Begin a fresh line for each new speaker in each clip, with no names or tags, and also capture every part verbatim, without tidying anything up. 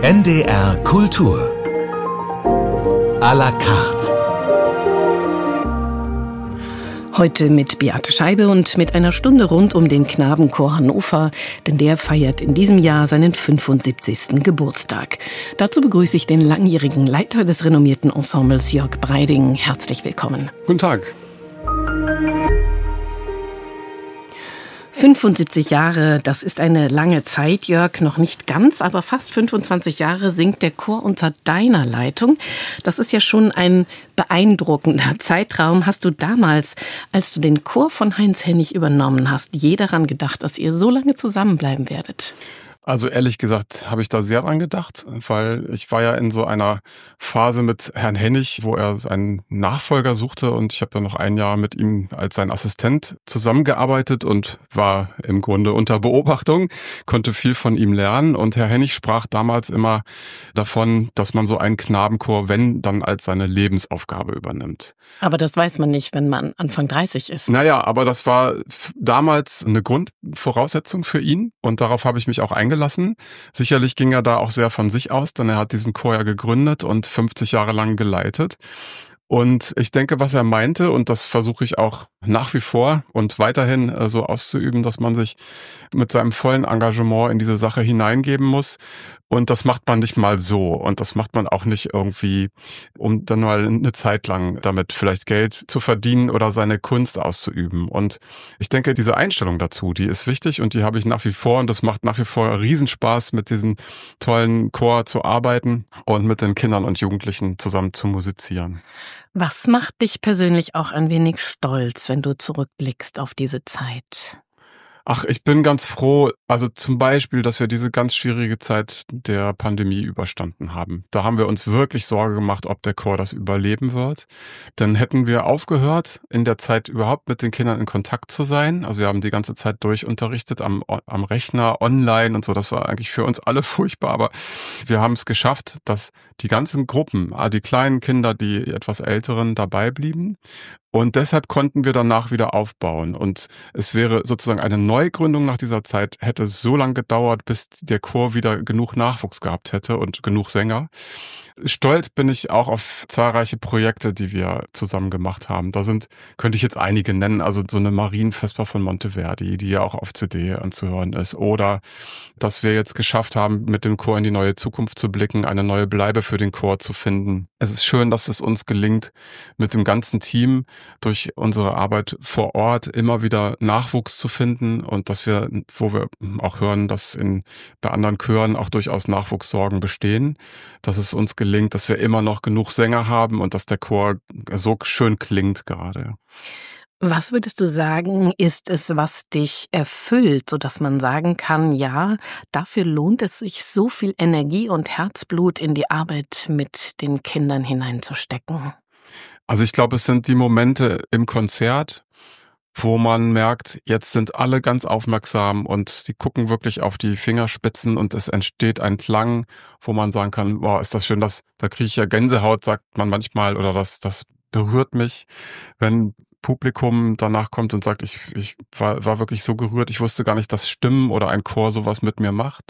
N D R Kultur à la carte.
Heute mit Beate Scheibe und mit einer Stunde rund um den Knabenchor Hannover, denn der feiert in diesem Jahr seinen fünfundsiebzigsten Geburtstag. Dazu begrüße ich den langjährigen Leiter des renommierten Ensembles, Jörg Breiding. Herzlich willkommen.
Guten Tag.
fünfundsiebzig Jahre, das ist eine lange Zeit, Jörg, noch nicht ganz, aber fast fünfundzwanzig Jahre singt der Chor unter deiner Leitung. Das ist ja schon ein beeindruckender Zeitraum. Hast du damals, als du den Chor von Heinz Hennig übernommen hast, je daran gedacht, dass ihr so lange zusammenbleiben werdet?
Also ehrlich gesagt habe ich da sehr dran gedacht, weil ich war ja in so einer Phase mit Herrn Hennig, wo er einen Nachfolger suchte, und ich habe dann noch ein Jahr mit ihm als sein Assistent zusammengearbeitet und war im Grunde unter Beobachtung, konnte viel von ihm lernen, und Herr Hennig sprach damals immer davon, dass man so einen Knabenchor, wenn, dann als seine Lebensaufgabe übernimmt.
Aber das weiß man nicht, wenn man Anfang dreißig ist.
Naja, aber das war damals eine Grundvoraussetzung für ihn, und darauf habe ich mich auch eingelassen. Lassen. Sicherlich ging er da auch sehr von sich aus, denn er hat diesen Chor ja gegründet und fünfzig Jahre lang geleitet. Und ich denke, was er meinte, und das versuche ich auch nach wie vor und weiterhin äh, so auszuüben, dass man sich mit seinem vollen Engagement in diese Sache hineingeben muss. Und das macht man nicht mal so. Und das macht man auch nicht irgendwie, um dann mal eine Zeit lang damit vielleicht Geld zu verdienen oder seine Kunst auszuüben. Und ich denke, diese Einstellung dazu, die ist wichtig, und die habe ich nach wie vor. Und das macht nach wie vor Riesenspaß, mit diesem tollen Chor zu arbeiten und mit den Kindern und Jugendlichen zusammen zu musizieren.
Was macht dich persönlich auch ein wenig stolz, wenn du zurückblickst auf diese Zeit?
Ach, ich bin ganz froh, also zum Beispiel, dass wir diese ganz schwierige Zeit der Pandemie überstanden haben. Da haben wir uns wirklich Sorge gemacht, ob der Chor das überleben wird. Dann hätten wir aufgehört, in der Zeit überhaupt mit den Kindern in Kontakt zu sein. Also wir haben die ganze Zeit durchunterrichtet am, am Rechner, online und so. Das war eigentlich für uns alle furchtbar, aber wir haben es geschafft, dass die ganzen Gruppen, die kleinen Kinder, die etwas Älteren, dabei blieben. Und deshalb konnten wir danach wieder aufbauen. Und es wäre sozusagen eine Neugründung nach dieser Zeit, hätte so lange gedauert, bis der Chor wieder genug Nachwuchs gehabt hätte und genug Sänger. Stolz bin ich auch auf zahlreiche Projekte, die wir zusammen gemacht haben. Da sind, könnte ich jetzt einige nennen, also so eine Marienvesper von Monteverdi, die ja auch auf C D anzuhören ist. Oder dass wir jetzt geschafft haben, mit dem Chor in die neue Zukunft zu blicken, eine neue Bleibe für den Chor zu finden. Es ist schön, dass es uns gelingt, mit dem ganzen Team durch unsere Arbeit vor Ort immer wieder Nachwuchs zu finden, und dass wir, wo wir auch hören, dass in, bei anderen Chören auch durchaus Nachwuchssorgen bestehen, dass es uns gelingt, dass wir immer noch genug Sänger haben und dass der Chor so schön klingt gerade.
Was würdest du sagen, ist es, was dich erfüllt, sodass man sagen kann, ja, dafür lohnt es sich, so viel Energie und Herzblut in die Arbeit mit den Kindern hineinzustecken?
Also ich glaube, es sind die Momente im Konzert, wo man merkt, jetzt sind alle ganz aufmerksam und sie gucken wirklich auf die Fingerspitzen, und es entsteht ein Klang, wo man sagen kann, wow, ist das schön, das, da kriege ich ja Gänsehaut, sagt man manchmal, oder das, das berührt mich, wenn Publikum danach kommt und sagt, ich, ich war, war wirklich so gerührt, ich wusste gar nicht, dass Stimmen oder ein Chor sowas mit mir macht.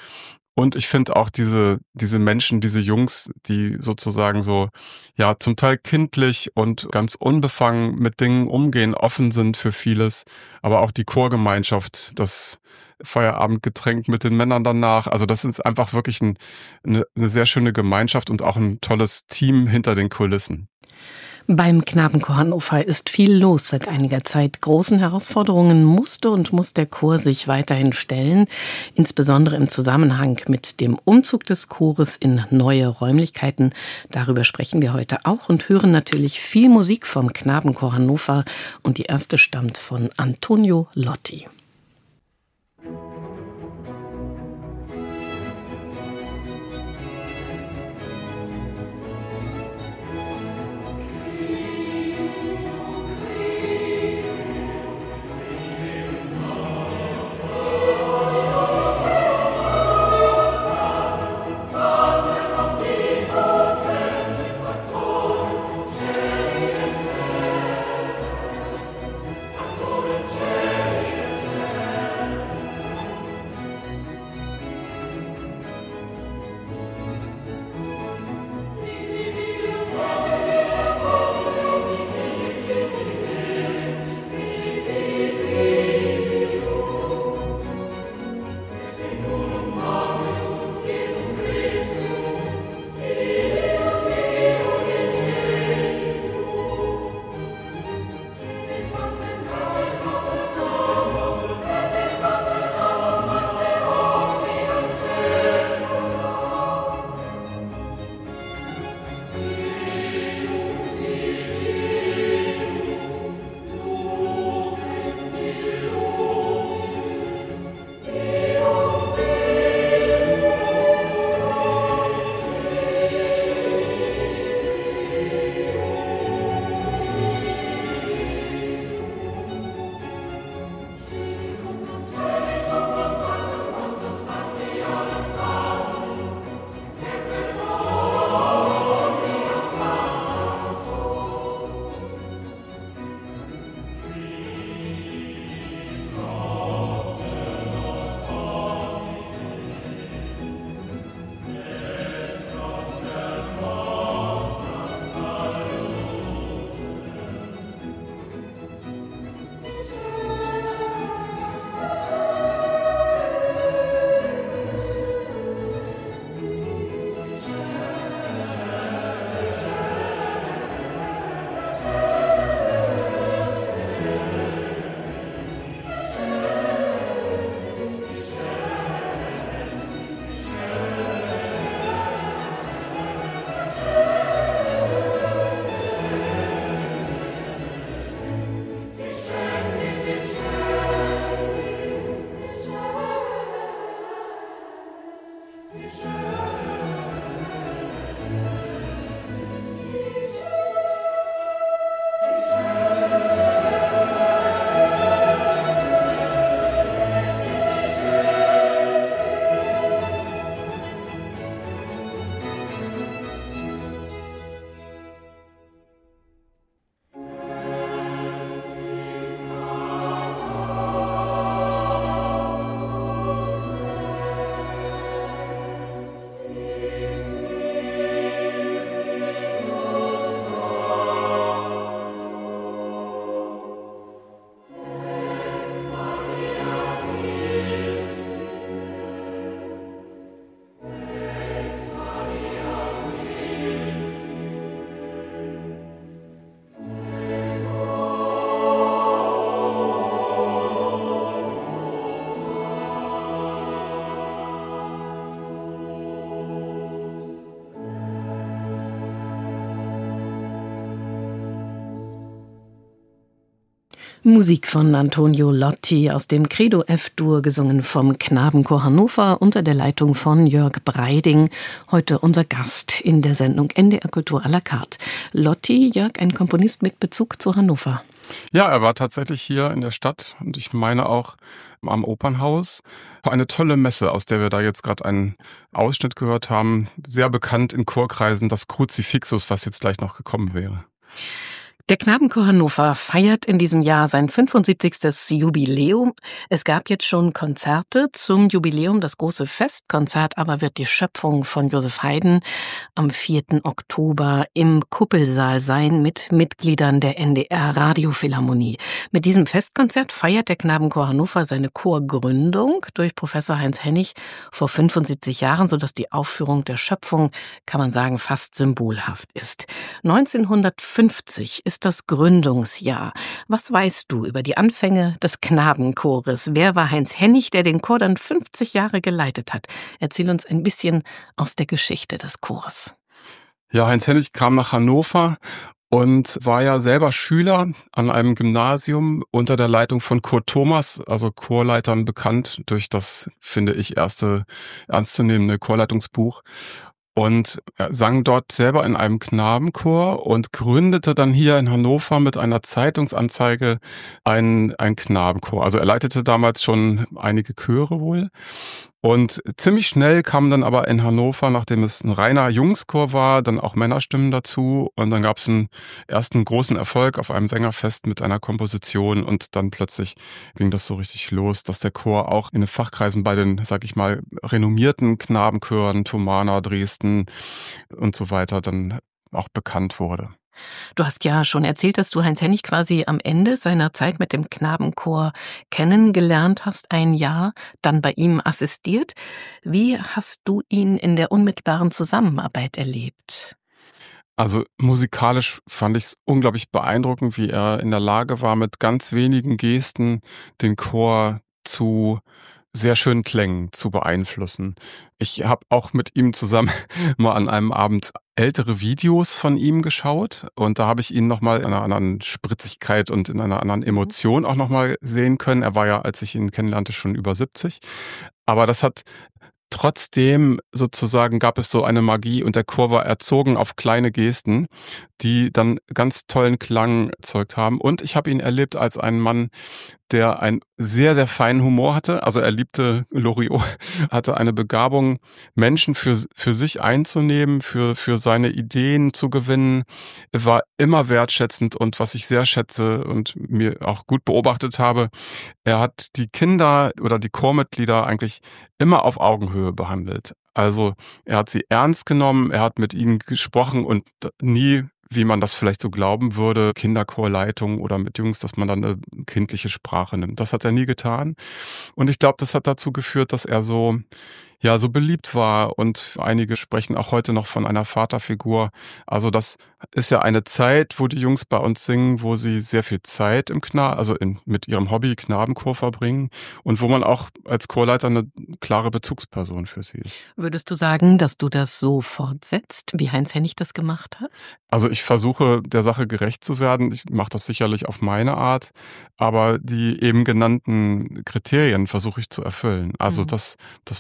Und ich finde auch diese, diese Menschen, diese Jungs, die sozusagen so, ja, zum Teil kindlich und ganz unbefangen mit Dingen umgehen, offen sind für vieles, aber auch die Chorgemeinschaft, das Feierabendgetränk mit den Männern danach. Also das ist einfach wirklich ein, eine, eine sehr schöne Gemeinschaft und auch ein tolles Team hinter den Kulissen.
Beim Knabenchor Hannover ist viel los seit einiger Zeit. Großen Herausforderungen musste und muss der Chor sich weiterhin stellen, insbesondere im Zusammenhang mit dem Umzug des Chores in neue Räumlichkeiten. Darüber sprechen wir heute auch und hören natürlich viel Musik vom Knabenchor Hannover, und die erste stammt von Antonio Lotti. Musik von Antonio Lotti aus dem Credo F-Dur, gesungen vom Knabenchor Hannover unter der Leitung von Jörg Breiding. Heute unser Gast in der Sendung N D R Kultur à la carte. Lotti, Jörg, ein Komponist mit Bezug zu Hannover.
Ja, er war tatsächlich hier in der Stadt und ich meine auch am Opernhaus. Eine tolle Messe, aus der wir da jetzt gerade einen Ausschnitt gehört haben. Sehr bekannt in Chorkreisen, das Kruzifixus, was jetzt gleich noch gekommen wäre.
Der Knabenchor Hannover feiert in diesem Jahr sein fünfundsiebzigstes Jubiläum. Es gab jetzt schon Konzerte zum Jubiläum. Das große Festkonzert aber wird die Schöpfung von Joseph Haydn am vierten Oktober im Kuppelsaal sein mit Mitgliedern der N D R Radiophilharmonie. Mit diesem Festkonzert feiert der Knabenchor Hannover seine Chorgründung durch Professor Heinz Hennig vor fünfundsiebzig Jahren, sodass die Aufführung der Schöpfung, kann man sagen, fast symbolhaft ist. neunzehnhundertfünfzig ist das Gründungsjahr. Was weißt du über die Anfänge des Knabenchores? Wer war Heinz Hennig, der den Chor dann fünfzig Jahre geleitet hat? Erzähl uns ein bisschen aus der Geschichte des Chores.
Ja, Heinz Hennig kam nach Hannover und war ja selber Schüler an einem Gymnasium unter der Leitung von Kurt Thomas, also Chorleitern bekannt durch das, finde ich, erste ernstzunehmende Chorleitungsbuch. Und er sang dort selber in einem Knabenchor und gründete dann hier in Hannover mit einer Zeitungsanzeige einen, einen Knabenchor. Also er leitete damals schon einige Chöre wohl. Und ziemlich schnell kam dann aber in Hannover, nachdem es ein reiner Jungschor war, dann auch Männerstimmen dazu. Und dann gab es einen ersten großen Erfolg auf einem Sängerfest mit einer Komposition. Und dann plötzlich ging das so richtig los, dass der Chor auch in den Fachkreisen bei den, sag ich mal, renommierten Knabenchören, Thomaner, Dresden und so weiter, dann auch bekannt wurde.
Du hast ja schon erzählt, dass du Heinz Hennig quasi am Ende seiner Zeit mit dem Knabenchor kennengelernt hast, ein Jahr, dann bei ihm assistiert. Wie hast du ihn in der unmittelbaren Zusammenarbeit erlebt?
Also musikalisch fand ich es unglaublich beeindruckend, wie er in der Lage war, mit ganz wenigen Gesten den Chor zu sehr schönen Klängen zu beeinflussen. Ich habe auch mit ihm zusammen mal an einem Abend ältere Videos von ihm geschaut und da habe ich ihn nochmal in einer anderen Spritzigkeit und in einer anderen Emotion auch nochmal sehen können. Er war ja, als ich ihn kennenlernte, schon über siebzig. Aber das hat trotzdem sozusagen gab es so eine Magie und der Chor war erzogen auf kleine Gesten, die dann ganz tollen Klang erzeugt haben. Und ich habe ihn erlebt als einen Mann, der einen sehr, sehr feinen Humor hatte. Also er liebte Loriot, hatte eine Begabung, Menschen für, für sich einzunehmen, für, für seine Ideen zu gewinnen. Er war immer wertschätzend und was ich sehr schätze und mir auch gut beobachtet habe, er hat die Kinder oder die Chormitglieder eigentlich immer auf Augenhöhe behandelt. Also er hat sie ernst genommen, er hat mit ihnen gesprochen und nie, wie man das vielleicht so glauben würde, Kinderchorleitung oder mit Jungs, dass man dann eine kindliche Sprache nimmt. Das hat er nie getan. Und ich glaube, das hat dazu geführt, dass er so, ja, so beliebt war und einige sprechen auch heute noch von einer Vaterfigur. Also das ist ja eine Zeit, wo die Jungs bei uns singen, wo sie sehr viel Zeit im Kna, also in, mit ihrem Hobby Knabenchor verbringen und wo man auch als Chorleiter eine klare Bezugsperson für sie ist.
Würdest du sagen, dass du das so fortsetzt, wie Heinz Hennig das gemacht hat?
Also ich versuche, der Sache gerecht zu werden. Ich mache das sicherlich auf meine Art, aber die eben genannten Kriterien versuche ich zu erfüllen. Also, mhm. dass, dass man Anspruch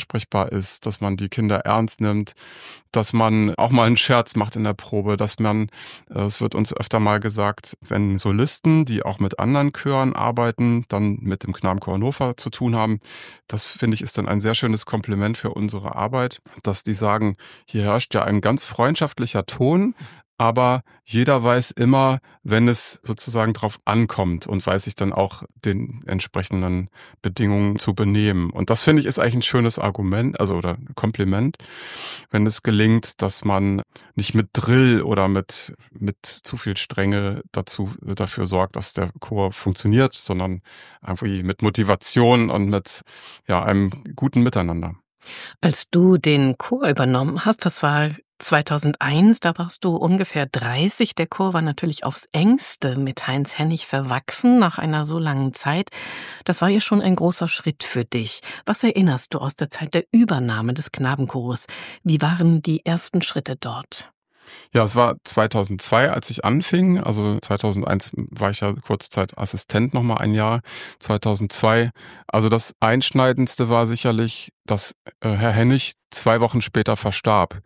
ansprechbar ist, dass man die Kinder ernst nimmt, dass man auch mal einen Scherz macht in der Probe, dass man, es wird uns öfter mal gesagt, wenn Solisten, die auch mit anderen Chören arbeiten, dann mit dem Knabenchor Hannover zu tun haben, das finde ich ist dann ein sehr schönes Kompliment für unsere Arbeit, dass die sagen, hier herrscht ja ein ganz freundschaftlicher Ton, aber jeder weiß immer, wenn es sozusagen drauf ankommt und weiß sich dann auch den entsprechenden Bedingungen zu benehmen. Und das finde ich ist eigentlich ein schönes Argument, also oder Kompliment, wenn es gelingt, dass man nicht mit Drill oder mit, mit zu viel Strenge dazu, dafür sorgt, dass der Chor funktioniert, sondern irgendwie mit Motivation und mit, ja, einem guten Miteinander.
Als du den Chor übernommen hast, das war zweitausendeins, da warst du ungefähr dreißig. Der Chor war natürlich aufs Engste mit Heinz Hennig verwachsen nach einer so langen Zeit. Das war ja schon ein großer Schritt für dich. Was erinnerst du aus der Zeit der Übernahme des Knabenchores? Wie waren die ersten Schritte dort?
Ja, es war zweitausendzwei, als ich anfing. Also zweitausendeins war ich ja kurze Zeit Assistent, noch mal ein Jahr. zweitausendzwei, also das Einschneidendste war sicherlich, dass äh, Herr Hennig zwei Wochen später verstarb.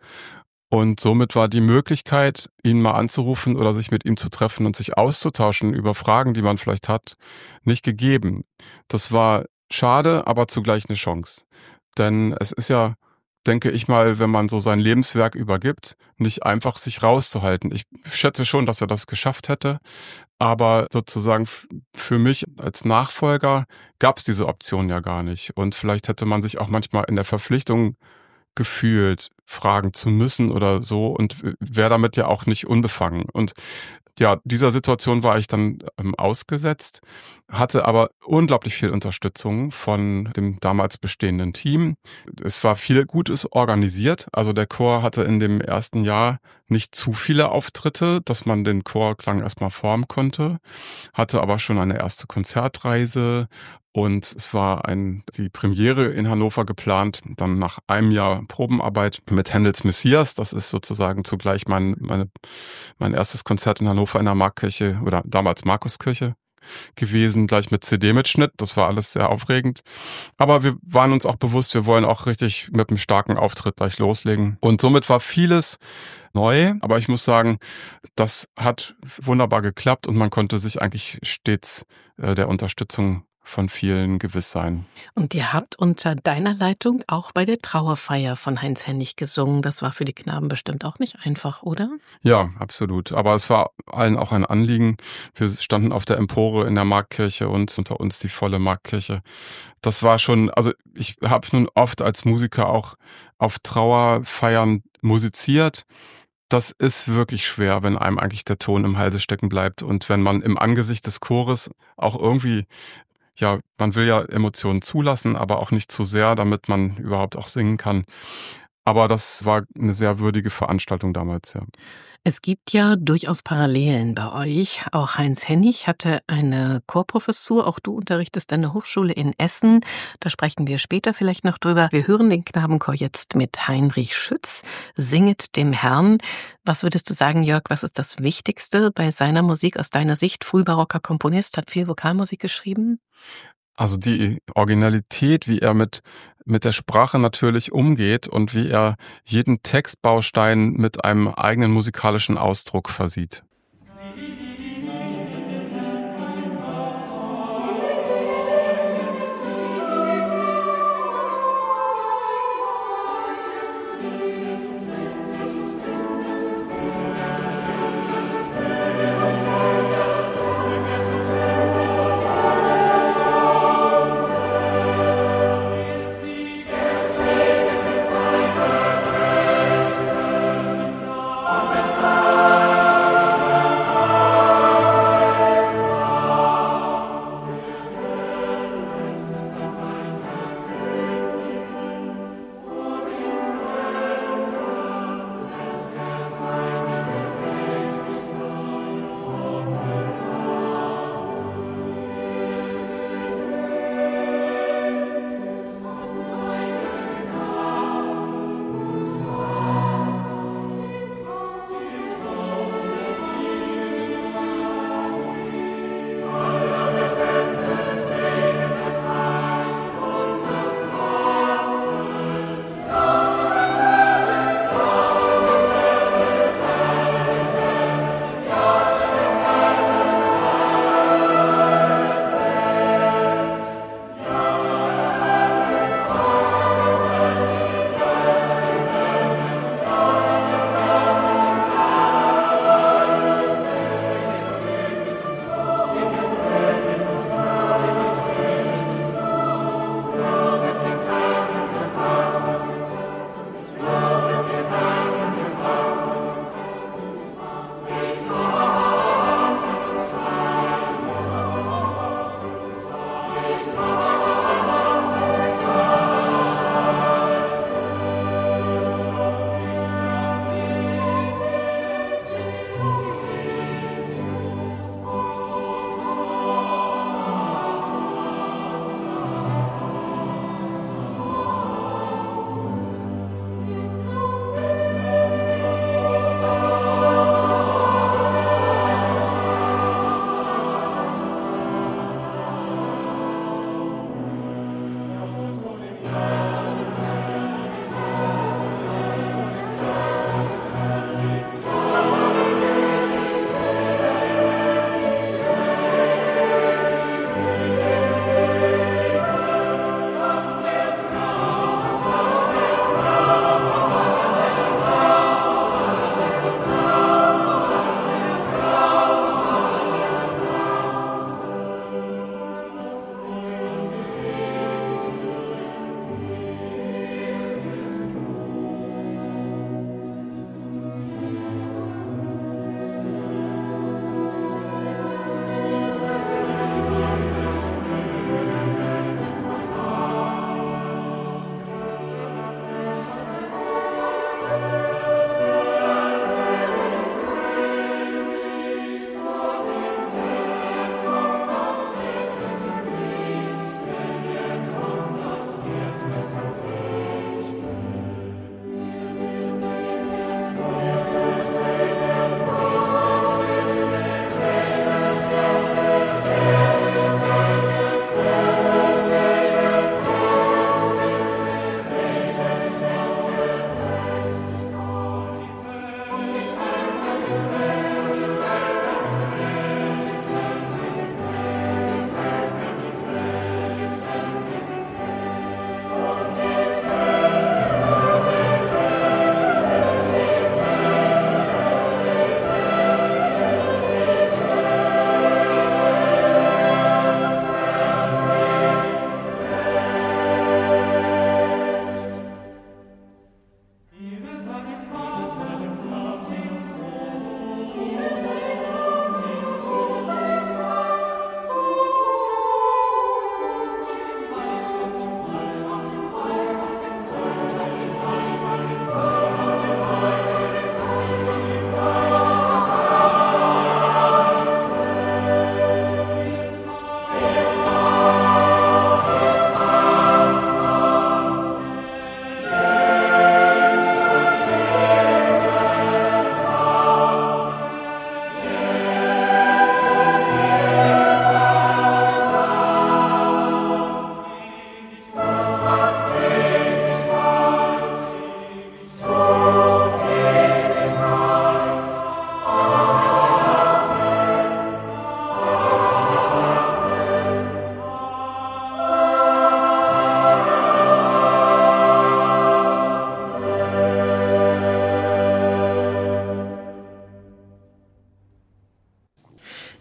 Und somit war die Möglichkeit, ihn mal anzurufen oder sich mit ihm zu treffen und sich auszutauschen über Fragen, die man vielleicht hat, nicht gegeben. Das war schade, aber zugleich eine Chance. Denn es ist ja, denke ich mal, wenn man so sein Lebenswerk übergibt, nicht einfach sich rauszuhalten. Ich schätze schon, dass er das geschafft hätte, aber sozusagen für mich als Nachfolger gab es diese Option ja gar nicht. Und vielleicht hätte man sich auch manchmal in der Verpflichtung gefühlt, fragen zu müssen oder so und wäre damit ja auch nicht unbefangen. Und ja, dieser Situation war ich dann ähm, ausgesetzt, hatte aber unglaublich viel Unterstützung von dem damals bestehenden Team. Es war viel Gutes organisiert. Also der Chor hatte in dem ersten Jahr nicht zu viele Auftritte, dass man den Chorklang erstmal formen konnte, hatte aber schon eine erste Konzertreise und es war ein, die Premiere in Hannover geplant, dann nach einem Jahr Probenarbeit mit Händels Messias. Das ist sozusagen zugleich mein, meine, mein erstes Konzert in Hannover in der Markkirche oder damals Markuskirche gewesen, gleich mit C D-Mitschnitt. Das war alles sehr aufregend. Aber wir waren uns auch bewusst, wir wollen auch richtig mit einem starken Auftritt gleich loslegen. Und somit war vieles neu. Aber ich muss sagen, das hat wunderbar geklappt und man konnte sich eigentlich stets äh, der Unterstützung von vielen gewiss sein.
Und ihr habt unter deiner Leitung auch bei der Trauerfeier von Heinz Hennig gesungen. Das war für die Knaben bestimmt auch nicht einfach, oder?
Ja, absolut. Aber es war allen auch ein Anliegen. Wir standen auf der Empore in der Markkirche und unter uns die volle Markkirche. Das war schon, also ich habe nun oft als Musiker auch auf Trauerfeiern musiziert. Das ist wirklich schwer, wenn einem eigentlich der Ton im Halse stecken bleibt und wenn man im Angesicht des Chores auch irgendwie, ja, man will ja Emotionen zulassen, aber auch nicht zu sehr, damit man überhaupt auch singen kann. Aber das war eine sehr würdige Veranstaltung damals, ja.
Es gibt ja durchaus Parallelen bei euch. Auch Heinz Hennig hatte eine Chorprofessur. Auch du unterrichtest an der Hochschule in Essen. Da sprechen wir später vielleicht noch drüber. Wir hören den Knabenchor jetzt mit Heinrich Schütz, Singet dem Herrn. Was würdest du sagen, Jörg, was ist das Wichtigste bei seiner Musik aus deiner Sicht? Frühbarocker Komponist, hat viel Vokalmusik geschrieben.
Also die Originalität, wie er mit, mit der Sprache natürlich umgeht und wie er jeden Textbaustein mit einem eigenen musikalischen Ausdruck versieht.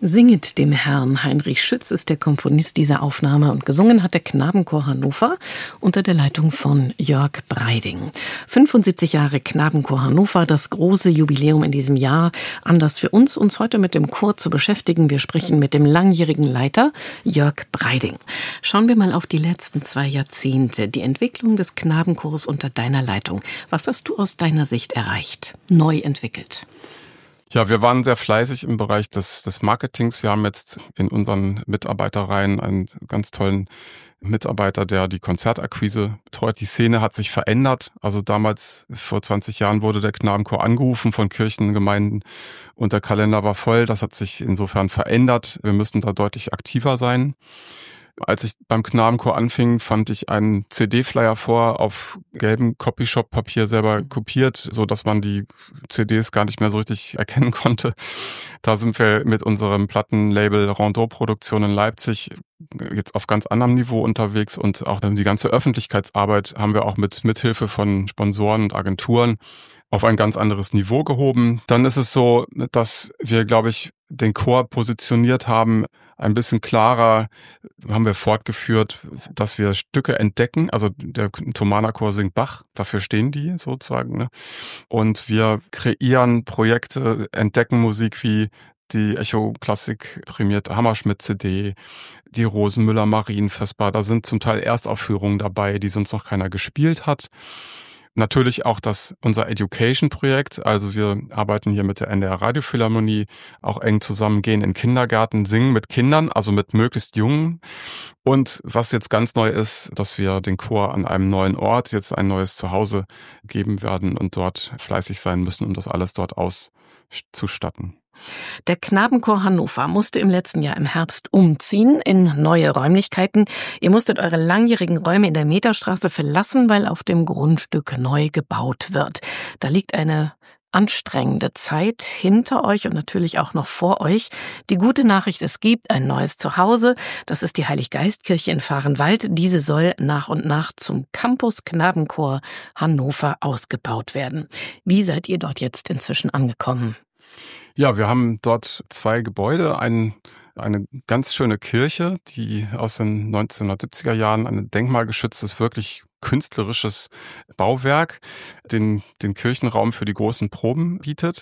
Singet dem Herrn. Heinrich Schütz ist der Komponist dieser Aufnahme und gesungen hat der Knabenchor Hannover unter der Leitung von Jörg Breiding. fünfundsiebzig Jahre Knabenchor Hannover, das große Jubiläum in diesem Jahr. Anlass für uns, uns heute mit dem Chor zu beschäftigen. Wir sprechen mit dem langjährigen Leiter Jörg Breiding. Schauen wir mal auf die letzten zwei Jahrzehnte, die Entwicklung des Knabenchors unter deiner Leitung. Was hast du aus deiner Sicht erreicht, neu entwickelt?
Ja, wir waren sehr fleißig im Bereich des, des Marketings. Wir haben jetzt in unseren Mitarbeiterreihen einen ganz tollen Mitarbeiter, der die Konzertakquise betreut. Die Szene hat sich verändert. Also damals, vor zwanzig Jahren, wurde der Knabenchor angerufen von Kirchen, Gemeinden und der Kalender war voll. Das hat sich insofern verändert. Wir müssen da deutlich aktiver sein. Als ich beim Knabenchor anfing, fand ich einen C D-Flyer vor, auf gelbem Copyshop-Papier selber kopiert, so dass man die C Ds gar nicht mehr so richtig erkennen konnte. Da sind wir mit unserem Plattenlabel Rondeau Produktion in Leipzig jetzt auf ganz anderem Niveau unterwegs und auch die ganze Öffentlichkeitsarbeit haben wir auch mit Mithilfe von Sponsoren und Agenturen auf ein ganz anderes Niveau gehoben. Dann ist es so, dass wir, glaube ich, den Chor positioniert haben, ein bisschen klarer haben wir fortgeführt, dass wir Stücke entdecken. Also der Thomaner Chor singt Bach, dafür stehen die sozusagen. Ne? Und wir kreieren Projekte, entdecken Musik wie die Echo Klassik prämierte Hammerschmidt-C D, die Rosenmüller Marienfestbar. Da sind zum Teil Erstaufführungen dabei, die sonst noch keiner gespielt hat. Natürlich auch das unser Education-Projekt, also wir arbeiten hier mit der N D R Radiophilharmonie auch eng zusammen, gehen in Kindergärten, singen mit Kindern, also mit möglichst Jungen. Und was jetzt ganz neu ist, dass wir den Chor an einem neuen Ort jetzt ein neues Zuhause geben werden und dort fleißig sein müssen, um das alles dort auszustatten.
Der Knabenchor Hannover musste im letzten Jahr im Herbst umziehen in neue Räumlichkeiten. Ihr musstet eure langjährigen Räume in der Meterstraße verlassen, weil auf dem Grundstück neu gebaut wird. Da liegt eine anstrengende Zeit hinter euch und natürlich auch noch vor euch. Die gute Nachricht, es gibt ein neues Zuhause. Das ist die Heiliggeistkirche in Vahrenwald. Diese soll nach und nach zum Campus Knabenchor Hannover ausgebaut werden. Wie seid ihr dort jetzt inzwischen angekommen?
Ja, wir haben dort zwei Gebäude, ein, eine ganz schöne Kirche, die aus den neunzehnhundertsiebziger Jahren, ein denkmalgeschütztes, wirklich künstlerisches Bauwerk, den, den Kirchenraum für die großen Proben bietet.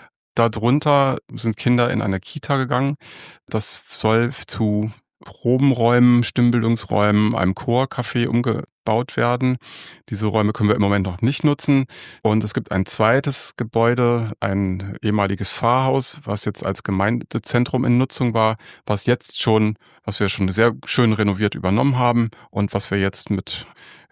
Darunter sind Kinder in eine Kita gegangen. Das soll zu Probenräumen, Stimmbildungsräumen, einem Chorcafé umgebaut werden. Diese Räume können wir im Moment noch nicht nutzen. Und es gibt ein zweites Gebäude, ein ehemaliges Pfarrhaus, was jetzt als Gemeindezentrum in Nutzung war, was jetzt schon, was wir schon sehr schön renoviert übernommen haben und was wir jetzt mit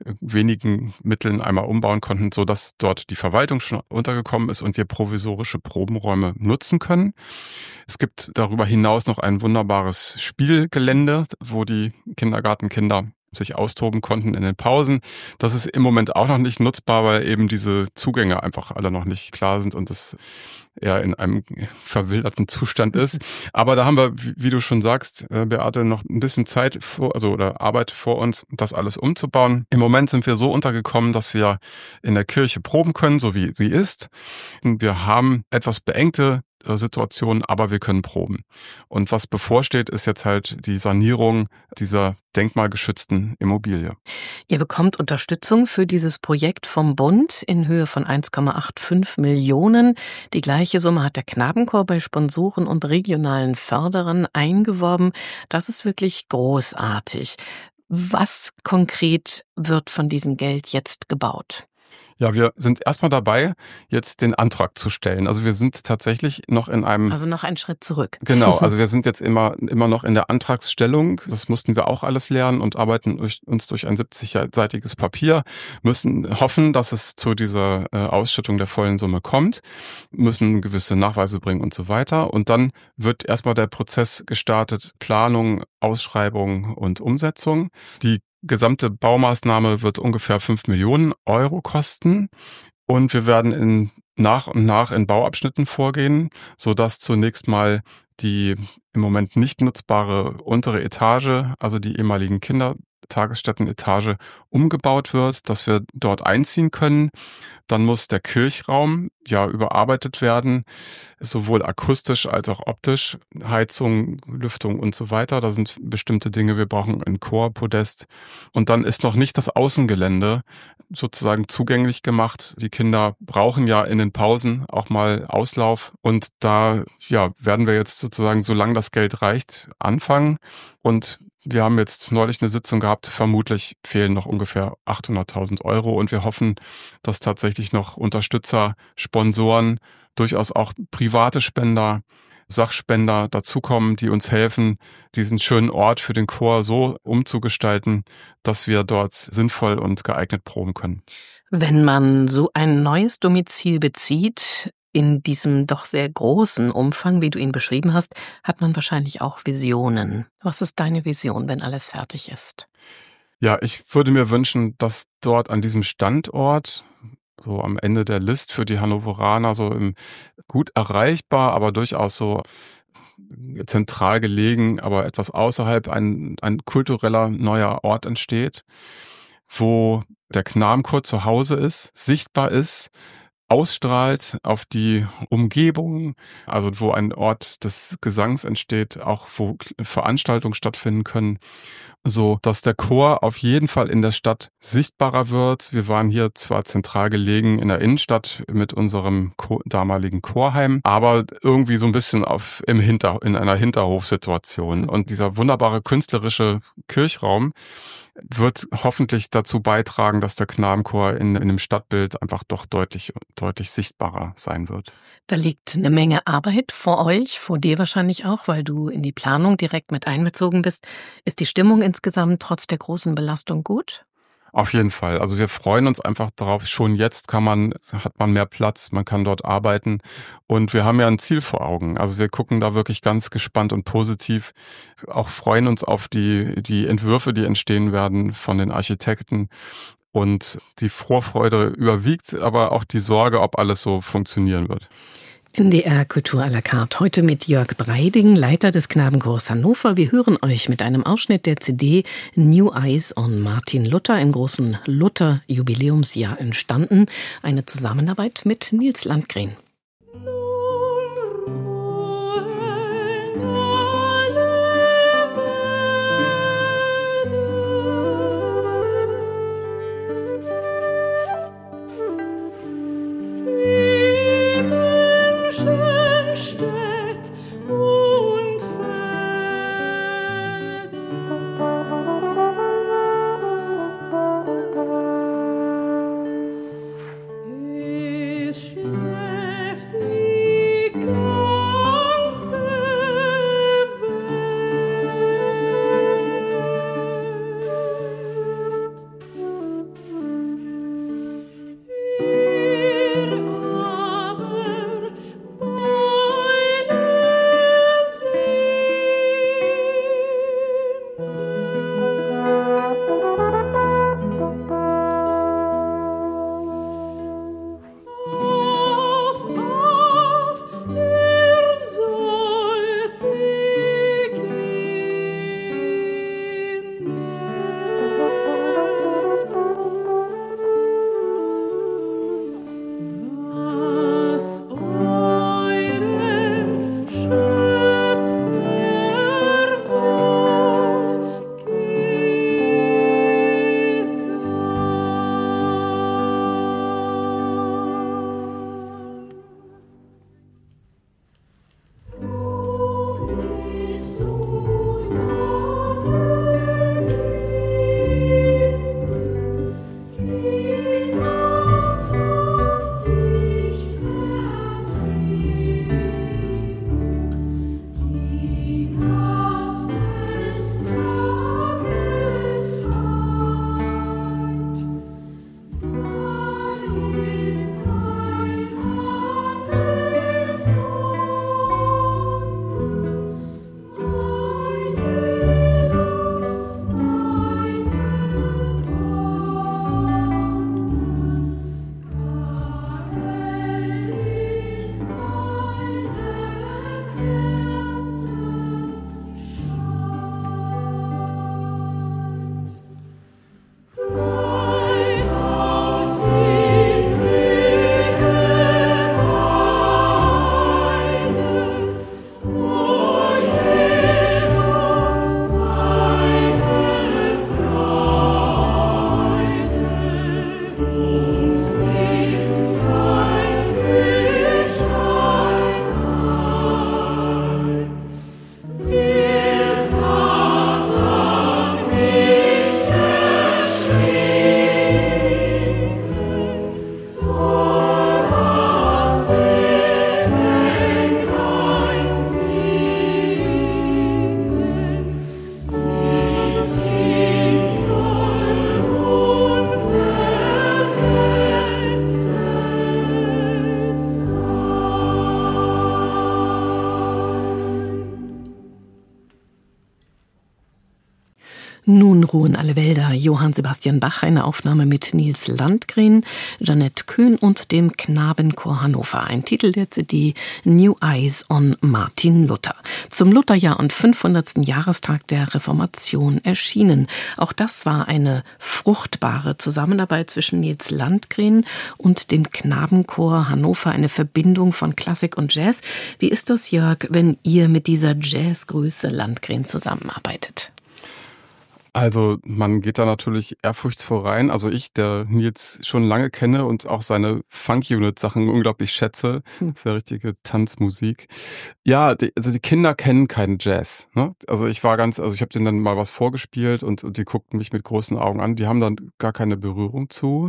wenigen Mitteln einmal umbauen konnten, so dass dort die Verwaltung schon untergekommen ist und wir provisorische Probenräume nutzen können. Es gibt darüber hinaus noch ein wunderbares Spielgelände, wo die Kindergartenkinder sich austoben konnten in den Pausen. Das ist im Moment auch noch nicht nutzbar, weil eben diese Zugänge einfach alle noch nicht klar sind und es eher in einem verwilderten Zustand ist. Aber da haben wir, wie du schon sagst, Beate, noch ein bisschen Zeit vor, also oder Arbeit vor uns, das alles umzubauen. Im Moment sind wir so untergekommen, dass wir in der Kirche proben können, so wie sie ist. Und wir haben etwas beengte Situation, aber wir können proben. Und was bevorsteht, ist jetzt halt die Sanierung dieser denkmalgeschützten Immobilie.
Ihr bekommt Unterstützung für dieses Projekt vom Bund in Höhe von eins Komma fünfundachtzig Millionen. Die gleiche Summe hat der Knabenchor bei Sponsoren und regionalen Förderern eingeworben. Das ist wirklich großartig. Was konkret wird von diesem Geld jetzt gebaut?
Ja, wir sind erstmal dabei, jetzt den Antrag zu stellen. Also wir sind tatsächlich noch in einem...
Also noch einen Schritt zurück.
Genau, also wir sind jetzt immer, immer noch in der Antragsstellung. Das mussten wir auch alles lernen und arbeiten durch, uns durch ein siebzigseitiges Papier, müssen hoffen, dass es zu dieser äh, Ausschüttung der vollen Summe kommt, müssen gewisse Nachweise bringen und so weiter. Und dann wird erstmal der Prozess gestartet, Planung, Ausschreibung und Umsetzung. Die gesamte Baumaßnahme wird ungefähr fünf Millionen Euro kosten und wir werden in, nach und nach in Bauabschnitten vorgehen, sodass zunächst mal die im Moment nicht nutzbare untere Etage, also die ehemaligen Kinder Tagesstättenetage umgebaut wird, dass wir dort einziehen können. Dann muss der Kirchraum ja überarbeitet werden, sowohl akustisch als auch optisch, Heizung, Lüftung und so weiter. Da sind bestimmte Dinge, wir brauchen ein Chorpodest. Und dann ist noch nicht das Außengelände sozusagen zugänglich gemacht. Die Kinder brauchen ja in den Pausen auch mal Auslauf. Und da ja, werden wir jetzt sozusagen, solange das Geld reicht, anfangen. Und wir haben jetzt neulich eine Sitzung gehabt, vermutlich fehlen noch ungefähr achthunderttausend Euro und wir hoffen, dass tatsächlich noch Unterstützer, Sponsoren, durchaus auch private Spender, Sachspender dazukommen, die uns helfen, diesen schönen Ort für den Chor so umzugestalten, dass wir dort sinnvoll und geeignet proben können.
Wenn man so ein neues Domizil bezieht, in diesem doch sehr großen Umfang, wie du ihn beschrieben hast, hat man wahrscheinlich auch Visionen. Was ist deine Vision, wenn alles fertig ist?
Ja, ich würde mir wünschen, dass dort an diesem Standort, so am Ende der List für die Hannoveraner, so im, gut erreichbar, aber durchaus so zentral gelegen, aber etwas außerhalb, ein, ein kultureller neuer Ort entsteht, wo der Knabenchor zu Hause ist, sichtbar ist, ausstrahlt auf die Umgebung, also wo ein Ort des Gesangs entsteht, auch wo Veranstaltungen stattfinden können, so dass der Chor auf jeden Fall in der Stadt sichtbarer wird. Wir waren hier zwar zentral gelegen in der Innenstadt mit unserem Chor, damaligen Chorheim, aber irgendwie so ein bisschen auf im Hinter in einer Hinterhofsituation. Und dieser wunderbare künstlerische Kirchraum wird hoffentlich dazu beitragen, dass der Knabenchor in, in dem Stadtbild einfach doch deutlich, deutlich sichtbarer sein wird.
Da liegt eine Menge Arbeit vor euch, vor dir wahrscheinlich auch, weil du in die Planung direkt mit einbezogen bist. Ist die Stimmung insgesamt trotz der großen Belastung gut?
Auf jeden Fall. Also wir freuen uns einfach darauf. Schon jetzt kann man, hat man mehr Platz, man kann dort arbeiten und wir haben ja ein Ziel vor Augen. Also wir gucken da wirklich ganz gespannt und positiv, auch freuen uns auf die, die Entwürfe, die entstehen werden von den Architekten. Und die Vorfreude überwiegt, aber auch die Sorge, ob alles so funktionieren wird.
N D R Kultur à la carte, heute mit Jörg Breiding, Leiter des Knabenchors Hannover. Wir hören euch mit einem Ausschnitt der C D New Eyes on Martin Luther im großen Luther-Jubiläumsjahr entstanden. Eine Zusammenarbeit mit Nils Landgren.
Schön.
Nun ruhen alle Wälder. Johann Sebastian Bach, eine Aufnahme mit Nils Landgren, Jeanette Kühn und dem Knabenchor Hannover. Ein Titel der C D New Eyes on Martin Luther. Zum Lutherjahr und fünfhundertsten Jahrestag der Reformation erschienen. Auch das war eine fruchtbare Zusammenarbeit zwischen Nils Landgren und dem Knabenchor Hannover. Eine Verbindung von Klassik und Jazz. Wie ist das, Jörg, wenn ihr mit dieser Jazzgröße Landgren zusammenarbeitet?
Also man geht da natürlich ehrfurchtsvoll rein. Also ich, der Nils schon lange kenne und auch seine Funk-Unit-Sachen unglaublich schätze. Das ist ja richtige Tanzmusik. Ja, die, also die Kinder kennen keinen Jazz. Ne? Also ich war ganz, also ich habe denen dann mal was vorgespielt und, und die guckten mich mit großen Augen an. Die haben dann gar keine Berührung zu.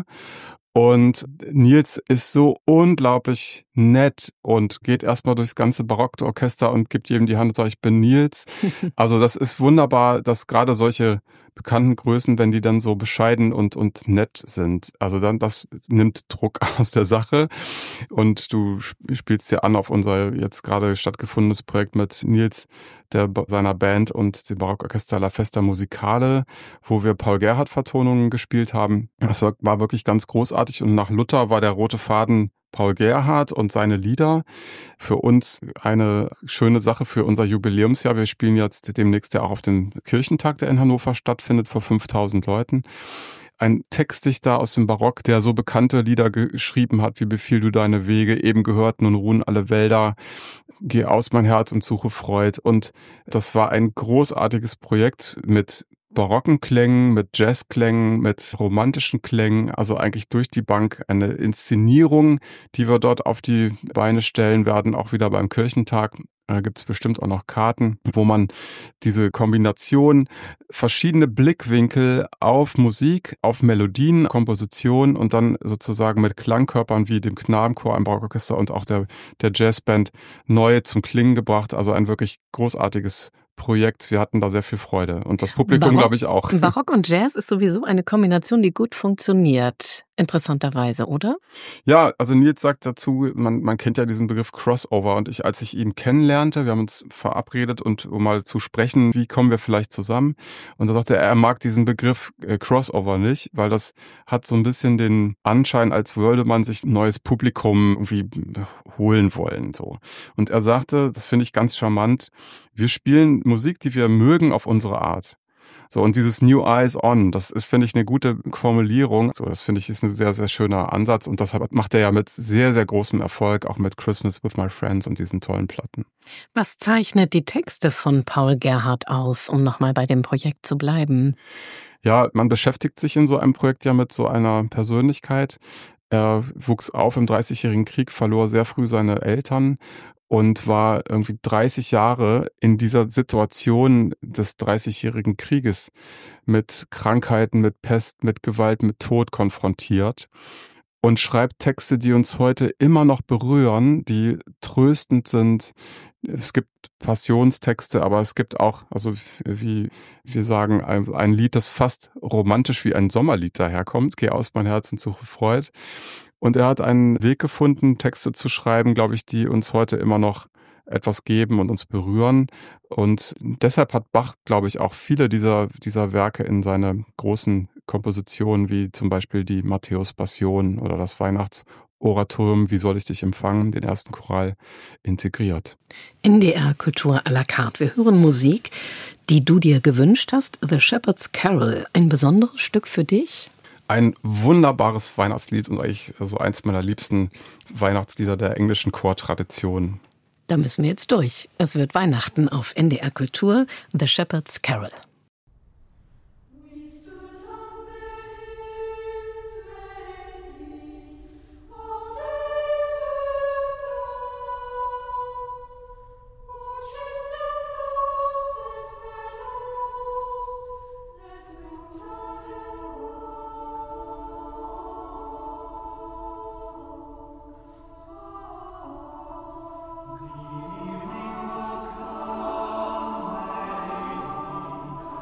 Und Nils ist so unglaublich nett und geht erstmal durchs ganze Barockorchester und gibt jedem die Hand und sagt, ich bin Nils. Also das ist wunderbar, dass gerade solche bekannten Größen, wenn die dann so bescheiden und und nett sind, also dann das nimmt Druck aus der Sache. Und du spielst ja an auf unser jetzt gerade stattgefundenes Projekt mit Nils, der seiner Band und dem Barockorchester La Festa Musicale, wo wir Paul Gerhardt-Vertonungen gespielt haben. Das war, war wirklich ganz großartig und nach Luther war der rote Faden Paul Gerhardt und seine Lieder. Für uns eine schöne Sache für unser Jubiläumsjahr. Wir spielen jetzt demnächst ja auch auf dem Kirchentag, der in Hannover stattfindet, vor fünftausend Leuten. Ein Textdichter aus dem Barock, der so bekannte Lieder geschrieben hat, wie Befiehl du deine Wege, eben gehört, nun ruhen alle Wälder, geh aus mein Herz und suche Freud. Und das war ein großartiges Projekt mit barocken Klängen, mit Jazzklängen, mit romantischen Klängen, also eigentlich durch die Bank eine Inszenierung, die wir dort auf die Beine stellen werden, auch wieder beim Kirchentag. Da gibt es bestimmt auch noch Karten, wo man diese Kombination, verschiedene Blickwinkel auf Musik, auf Melodien, Komposition und dann sozusagen mit Klangkörpern wie dem Knabenchor, einem Barockorchester und auch der, der Jazzband neu zum Klingen gebracht. Also ein wirklich großartiges Projekt. Wir hatten da sehr viel Freude. Und das Publikum, glaube ich, auch.
Barock und Jazz ist sowieso eine Kombination, die gut funktioniert. Interessanterweise, oder?
Ja, also Nils sagt dazu, man, man kennt ja diesen Begriff Crossover. Und ich, als ich ihn kennenlernte, wir haben uns verabredet, und um mal zu sprechen, wie kommen wir vielleicht zusammen? Und da sagte er, er mag diesen Begriff äh, Crossover nicht, weil das hat so ein bisschen den Anschein, als würde man sich ein neues Publikum irgendwie holen wollen. So. Und er sagte, das finde ich ganz charmant, wir spielen Musik, die wir mögen, auf unsere Art. So, und dieses New Eyes On, das ist, finde ich, eine gute Formulierung. So, das finde ich, ist ein sehr, sehr schöner Ansatz. Und das macht er ja mit sehr, sehr großem Erfolg, auch mit Christmas with My Friends und diesen tollen Platten.
Was zeichnet die Texte von Paul Gerhardt aus, um nochmal bei dem Projekt zu bleiben?
Ja, man beschäftigt sich in so einem Projekt ja mit so einer Persönlichkeit. Er wuchs auf im Dreißigjährigen Krieg, verlor sehr früh seine Eltern und war irgendwie dreißig Jahre in dieser Situation des Dreißigjährigen Krieges mit Krankheiten, mit Pest, mit Gewalt, mit Tod konfrontiert und schreibt Texte, die uns heute immer noch berühren, die tröstend sind. Es gibt Passionstexte, aber es gibt auch, also wie wir sagen, ein, ein Lied, das fast romantisch wie ein Sommerlied daherkommt. Geh aus mein Herz und suche Freud. Und er hat einen Weg gefunden, Texte zu schreiben, glaube ich, die uns heute immer noch etwas geben und uns berühren. Und deshalb hat Bach, glaube ich, auch viele dieser, dieser Werke in seine großen Kompositionen, wie zum Beispiel die Matthäus-Passion oder das Weihnachtsoratorium Wie soll ich dich empfangen, den ersten Choral, integriert.
N D R Kultur à la carte. Wir hören Musik, die du dir gewünscht hast. The Shepherd's Carol, ein besonderes Stück für dich?
Ein wunderbares Weihnachtslied und eigentlich so eins meiner liebsten Weihnachtslieder der englischen Chortradition.
Da müssen wir jetzt durch. Es wird Weihnachten auf N D R Kultur, The Shepherd's Carol.
Evening was come,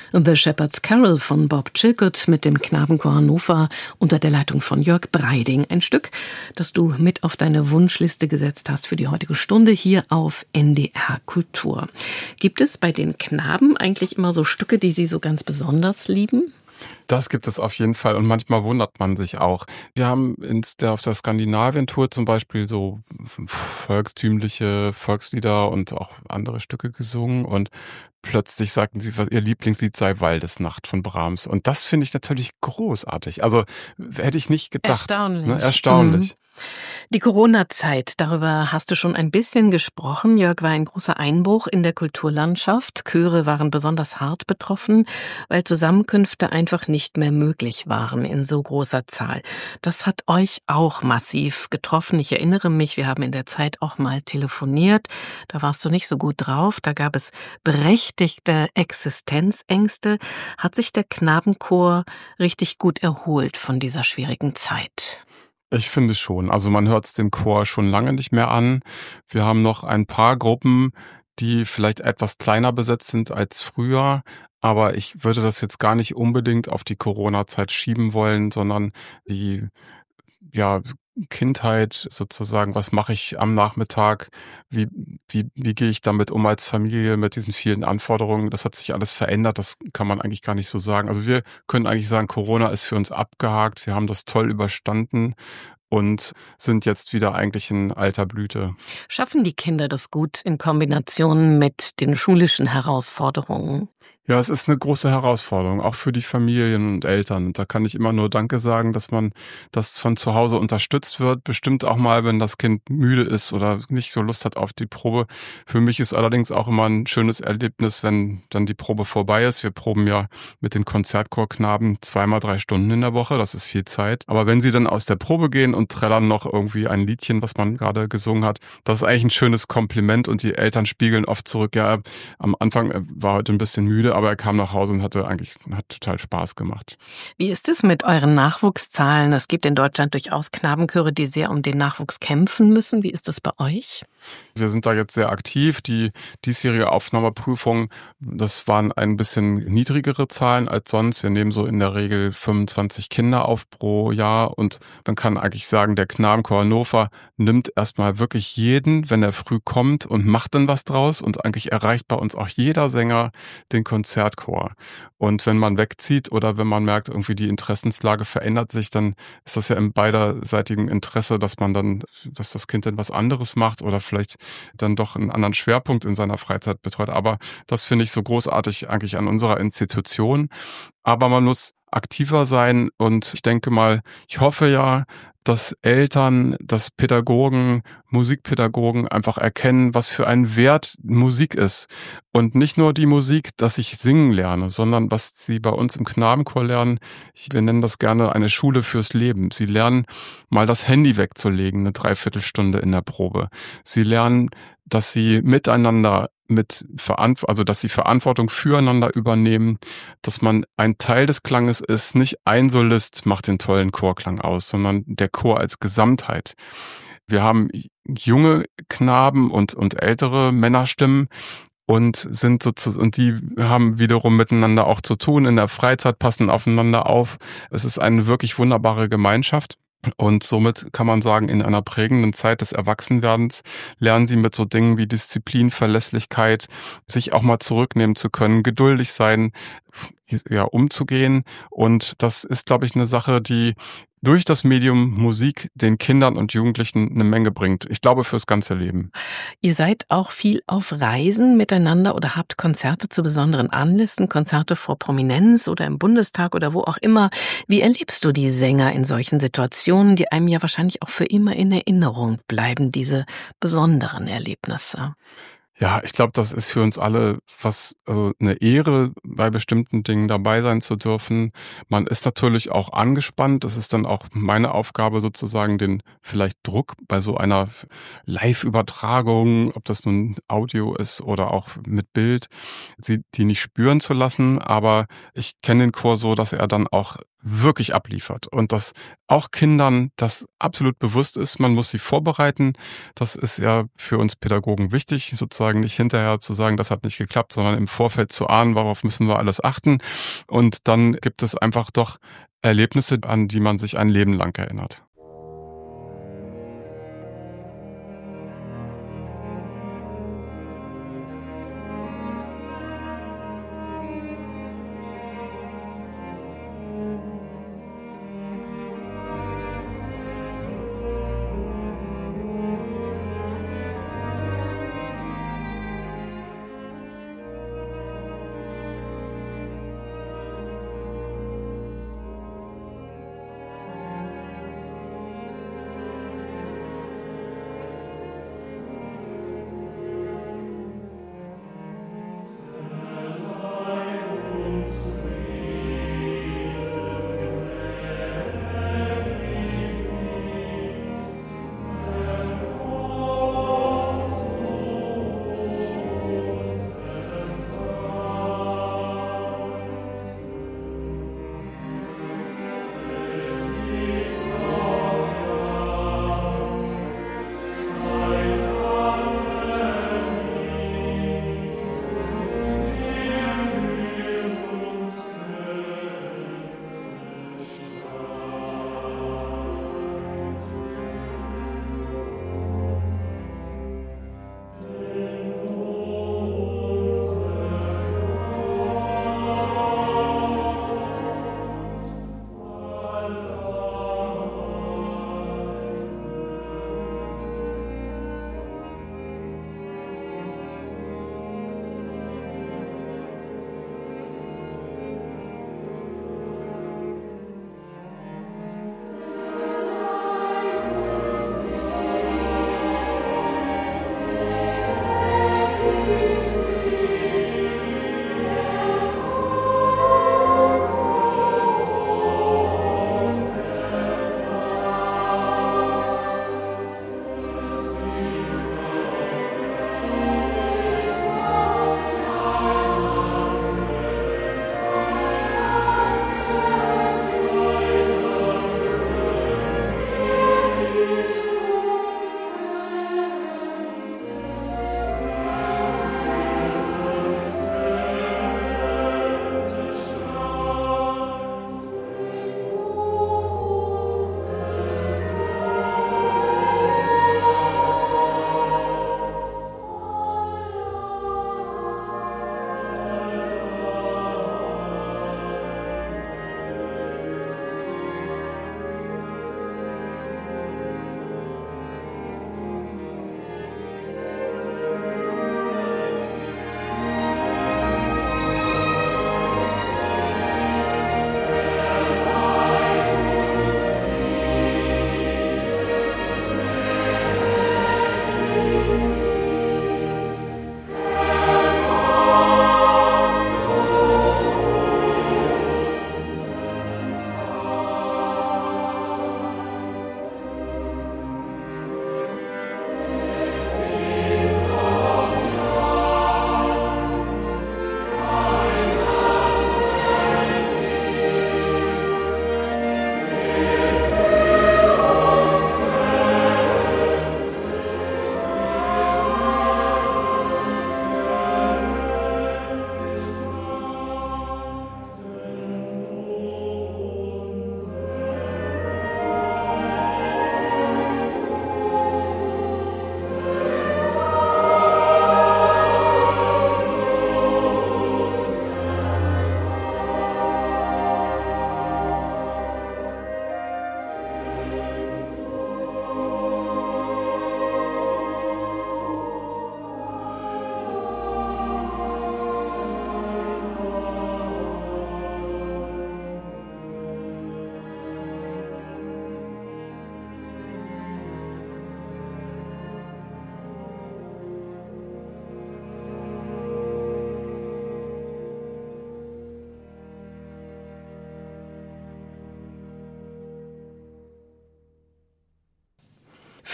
The Shepherd's Carol von Bob Chilcott mit dem Knabenchor Hannover unter der Leitung von Jörg Breiding. Ein Stück, das du mit auf deine Wunschliste gesetzt hast für die heutige Stunde hier auf N D R Kultur. Gibt es bei den Knaben eigentlich immer so Stücke, die sie so ganz besonders lieben?
Das gibt es auf jeden Fall und manchmal wundert man sich auch. Wir haben ins, der, auf der Skandinavien-Tour zum Beispiel so volkstümliche Volkslieder und auch andere Stücke gesungen und plötzlich sagten sie, was ihr Lieblingslied sei Waldesnacht von Brahms. Und das finde ich natürlich großartig. Also hätte ich nicht gedacht.
Erstaunlich.
Ne? Erstaunlich.
Mhm. Die Corona-Zeit, darüber hast du schon ein bisschen gesprochen. Jörg, war ein großer Einbruch in der Kulturlandschaft. Chöre waren besonders hart betroffen, weil Zusammenkünfte einfach nicht mehr möglich waren in so großer Zahl. Das hat euch auch massiv getroffen. Ich erinnere mich, wir haben in der Zeit auch mal telefoniert. Da warst du nicht so gut drauf. Da gab es berechtigte Existenzängste. Hat sich der Knabenchor richtig gut erholt von dieser schwierigen Zeit?
Ich finde schon. Also man hört es dem Chor schon lange nicht mehr an. Wir haben noch ein paar Gruppen, die vielleicht etwas kleiner besetzt sind als früher. Aber ich würde das jetzt gar nicht unbedingt auf die Corona-Zeit schieben wollen, sondern die, ja, Kindheit sozusagen, was mache ich am Nachmittag, wie, wie, wie gehe ich damit um als Familie mit diesen vielen Anforderungen, das hat sich alles verändert, das kann man eigentlich gar nicht so sagen. Also wir können eigentlich sagen, Corona ist für uns abgehakt, wir haben das toll überstanden und sind jetzt wieder eigentlich in alter Blüte.
Schaffen die Kinder das gut in Kombination mit den schulischen Herausforderungen?
Ja, es ist eine große Herausforderung, auch für die Familien und Eltern. Und da kann ich immer nur Danke sagen, dass man das von zu Hause unterstützt wird. Bestimmt auch mal, wenn das Kind müde ist oder nicht so Lust hat auf die Probe. Für mich ist allerdings auch immer ein schönes Erlebnis, wenn dann die Probe vorbei ist. Wir proben ja mit den Konzertchorknaben zweimal drei Stunden in der Woche. Das ist viel Zeit. Aber wenn sie dann aus der Probe gehen und trällern noch irgendwie ein Liedchen, was man gerade gesungen hat, das ist eigentlich ein schönes Kompliment. Und die Eltern spiegeln oft zurück, ja, am Anfang war heute ein bisschen müde, aber er kam nach Hause und hatte eigentlich hat total Spaß gemacht.
Wie ist es mit euren Nachwuchszahlen? Es gibt in Deutschland durchaus Knabenchöre, die sehr um den Nachwuchs kämpfen müssen. Wie ist das bei euch?
Wir sind da jetzt sehr aktiv. Die diesjährige Aufnahmeprüfung, das waren ein bisschen niedrigere Zahlen als sonst. Wir nehmen so in der Regel fünfundzwanzig Kinder auf pro Jahr und man kann eigentlich sagen, der Knabenchor Hannover nimmt erstmal wirklich jeden, wenn er früh kommt und macht dann was draus und eigentlich erreicht bei uns auch jeder Sänger den Konzertchor. Und wenn man wegzieht oder wenn man merkt, irgendwie die Interessenslage verändert sich, dann ist das ja im beiderseitigen Interesse, dass man dann, dass das Kind dann was anderes macht oder vielleicht dann doch einen anderen Schwerpunkt in seiner Freizeit betreut. Aber das finde ich so großartig eigentlich an unserer Institution. Aber man muss aktiver sein und ich denke mal, ich hoffe ja, dass Eltern, dass Pädagogen, Musikpädagogen einfach erkennen, was für ein Wert Musik ist. Und nicht nur die Musik, dass ich singen lerne, sondern was sie bei uns im Knabenchor lernen. Wir nennen das gerne eine Schule fürs Leben. Sie lernen, mal das Handy wegzulegen, eine Dreiviertelstunde in der Probe. Sie lernen, dass sie miteinander mit Verantwortung, also dass sie Verantwortung füreinander übernehmen, dass man ein Teil des Klanges ist, nicht ein Solist macht den tollen Chorklang aus, sondern der Chor als Gesamtheit. Wir haben junge Knaben und, und ältere Männerstimmen und sind sozusagen, und die haben wiederum miteinander auch zu tun in der Freizeit, passen aufeinander auf. Es ist eine wirklich wunderbare Gemeinschaft. Und somit kann man sagen, in einer prägenden Zeit des Erwachsenwerdens lernen sie mit so Dingen wie Disziplin, Verlässlichkeit, sich auch mal zurücknehmen zu können, geduldig sein, ja, umzugehen. Und das ist, glaube ich, eine Sache, die durch das Medium Musik den Kindern und Jugendlichen eine Menge bringt. Ich glaube, fürs ganze Leben.
Ihr seid auch viel auf Reisen miteinander oder habt Konzerte zu besonderen Anlässen, Konzerte vor Prominenz oder im Bundestag oder wo auch immer. Wie erlebst du die Sänger in solchen Situationen, die einem ja wahrscheinlich auch für immer in Erinnerung bleiben, diese besonderen Erlebnisse?
Ja, ich glaube, das ist für uns alle was, also eine Ehre, bei bestimmten Dingen dabei sein zu dürfen. Man ist natürlich auch angespannt. Das ist dann auch meine Aufgabe sozusagen, den vielleicht Druck bei so einer Live-Übertragung, ob das nun Audio ist oder auch mit Bild, sie die nicht spüren zu lassen. Aber ich kenne den Chor so, dass er dann auch wirklich abliefert und dass auch Kindern das absolut bewusst ist, man muss sie vorbereiten. Das ist ja für uns Pädagogen wichtig, sozusagen nicht hinterher zu sagen, das hat nicht geklappt, sondern im Vorfeld zu ahnen, worauf müssen wir alles achten. Und dann gibt es einfach doch Erlebnisse, an die man sich ein Leben lang erinnert.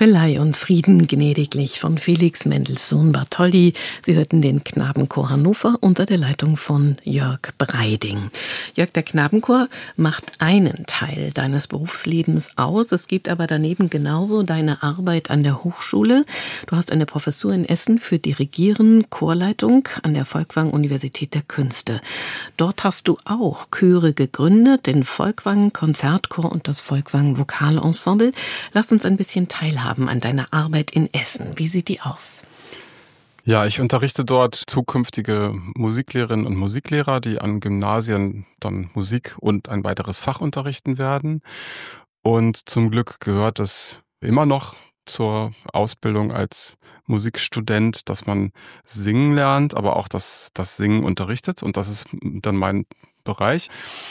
Verleih uns Frieden gnädiglich von Felix Mendelssohn Bartholdy. Sie hörten den Knabenchor Hannover unter der Leitung von Jörg Breiding. Jörg, der Knabenchor macht einen Teil deines Berufslebens aus. Es gibt aber daneben genauso deine Arbeit an der Hochschule. Du hast eine Professur in Essen für Dirigieren, Chorleitung an der Folkwang-Universität der Künste. Dort hast du auch Chöre gegründet, den Folkwang Konzertchor und das Folkwang Vokalensemble. Lass uns ein bisschen teilhaben an deiner Arbeit in Essen. Wie sieht die aus?
Ja, ich unterrichte dort zukünftige Musiklehrerinnen und Musiklehrer, die an Gymnasien dann Musik und ein weiteres Fach unterrichten werden. Und zum Glück gehört es immer noch zur Ausbildung als Musikstudent, dass man singen lernt, aber auch das, das Singen unterrichtet. Und das ist dann mein Bereich.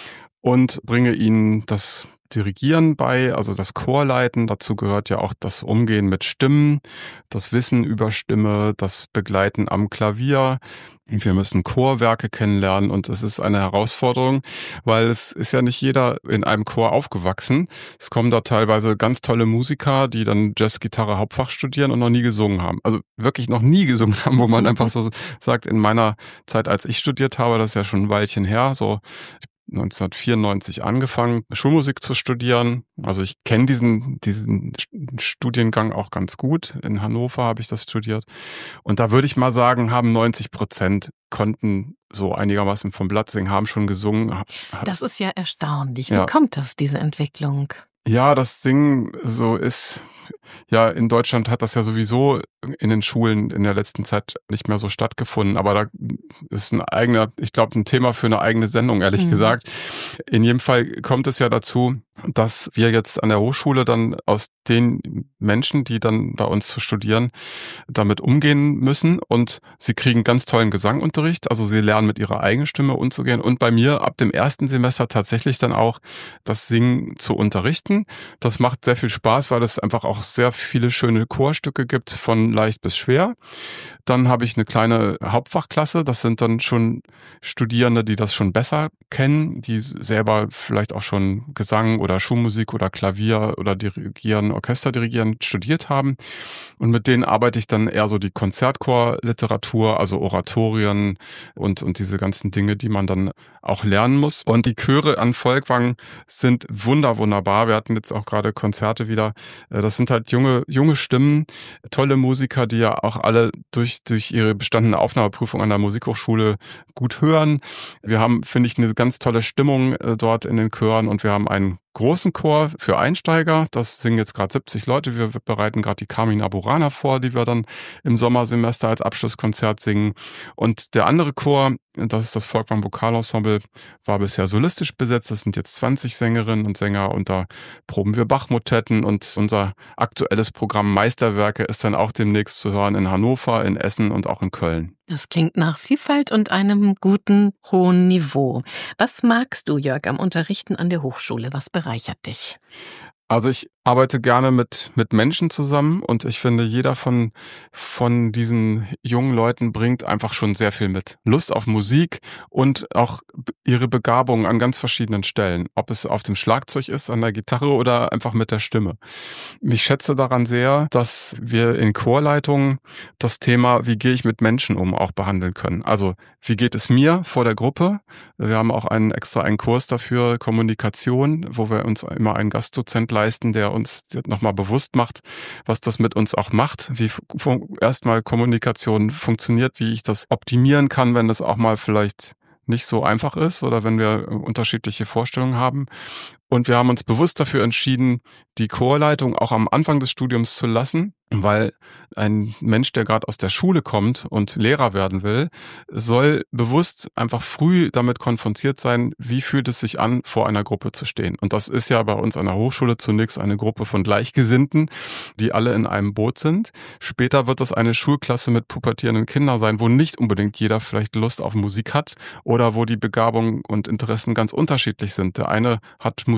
Und bringe ihnen das Dirigieren bei, also das Chorleiten. Dazu gehört ja auch das Umgehen mit Stimmen, das Wissen über Stimme, das Begleiten am Klavier. Wir müssen Chorwerke kennenlernen und es ist eine Herausforderung, weil es ist ja nicht jeder in einem Chor aufgewachsen. Es kommen da teilweise ganz tolle Musiker, die dann Jazzgitarre Hauptfach studieren und noch nie gesungen haben. Also wirklich noch nie gesungen haben, wo man einfach so sagt, in meiner Zeit, als ich studiert habe, das ist ja schon ein Weilchen her, so neunzehnhundertvierundneunzig angefangen, Schulmusik zu studieren. Also ich kenne diesen, diesen Studiengang auch ganz gut. In Hannover habe ich das studiert. Und da würde ich mal sagen, haben neunzig Prozent konnten so einigermaßen vom Blatt singen, haben schon gesungen.
Das ist ja erstaunlich. Wie
Ja.
kommt das, diese Entwicklung?
Ja, das Singen so ist, ja, in Deutschland hat das ja sowieso in den Schulen in der letzten Zeit nicht mehr so stattgefunden, aber da ist ein eigener, ich glaube, ein Thema für eine eigene Sendung, ehrlich
Mhm.
gesagt. In jedem Fall kommt es ja dazu, dass wir jetzt an der Hochschule dann aus den Menschen, die dann bei uns zu studieren, damit umgehen müssen und sie kriegen ganz tollen Gesangunterricht, also sie lernen mit ihrer eigenen Stimme umzugehen und bei mir ab dem ersten Semester tatsächlich dann auch das Singen zu unterrichten. Das macht sehr viel Spaß, weil es einfach auch sehr viele schöne Chorstücke gibt, von leicht bis schwer. Dann habe ich eine kleine Hauptfachklasse, das sind dann schon Studierende, die das schon besser kennen, die selber vielleicht auch schon Gesang oder Schulmusik oder Klavier oder Dirigieren, Orchester dirigieren studiert haben. Und mit denen arbeite ich dann eher so die Konzertchorliteratur, also Oratorien und, und diese ganzen Dinge, die man dann auch lernen muss. Und die Chöre an Folkwang sind wunder, wunderbar. Wir hatten jetzt auch gerade Konzerte wieder. Das sind halt junge, junge Stimmen, tolle Musiker, die ja auch alle durch, durch ihre bestandene Aufnahmeprüfung an der Musikhochschule gut hören. Wir haben, finde ich, eine ganz tolle Stimmung äh, dort in den Chören und wir haben einen großen Chor für Einsteiger. Das singen jetzt gerade siebzig Leute. Wir bereiten gerade die Carmina Burana vor, die wir dann im Sommersemester als Abschlusskonzert singen. Und der andere Chor, das ist das Folkwang Vokalensemble, war bisher solistisch besetzt. Das sind jetzt zwanzig Sängerinnen und Sänger und da proben wir Bach-Motetten und unser aktuelles Programm Meisterwerke ist dann auch demnächst zu hören in Hannover, in Essen und auch in Köln.
Das klingt nach Vielfalt und einem guten, hohen Niveau. Was magst du, Jörg, am Unterrichten an der Hochschule? Was bereichert dich?
Also ich arbeite gerne mit, mit Menschen zusammen und ich finde, jeder von, von diesen jungen Leuten bringt einfach schon sehr viel mit. Lust auf Musik und auch ihre Begabung an ganz verschiedenen Stellen. Ob es auf dem Schlagzeug ist, an der Gitarre oder einfach mit der Stimme. Ich schätze daran sehr, dass wir in Chorleitungen das Thema, wie gehe ich mit Menschen um, auch behandeln können. Also wie geht es mir vor der Gruppe? Wir haben auch einen extra einen Kurs dafür, Kommunikation, wo wir uns immer einen Gastdozent leisten, der uns nochmal bewusst macht, was das mit uns auch macht, wie erstmal Kommunikation funktioniert, wie ich das optimieren kann, wenn das auch mal vielleicht nicht so einfach ist oder wenn wir unterschiedliche Vorstellungen haben. Und wir haben uns bewusst dafür entschieden, die Chorleitung auch am Anfang des Studiums zu lassen, weil ein Mensch, der gerade aus der Schule kommt und Lehrer werden will, soll bewusst einfach früh damit konfrontiert sein, wie fühlt es sich an, vor einer Gruppe zu stehen. Und das ist ja bei uns an der Hochschule zunächst eine Gruppe von Gleichgesinnten, die alle in einem Boot sind. Später wird das eine Schulklasse mit pubertierenden Kindern sein, wo nicht unbedingt jeder vielleicht Lust auf Musik hat oder wo die Begabungen und Interessen ganz unterschiedlich sind. Der eine hat Musik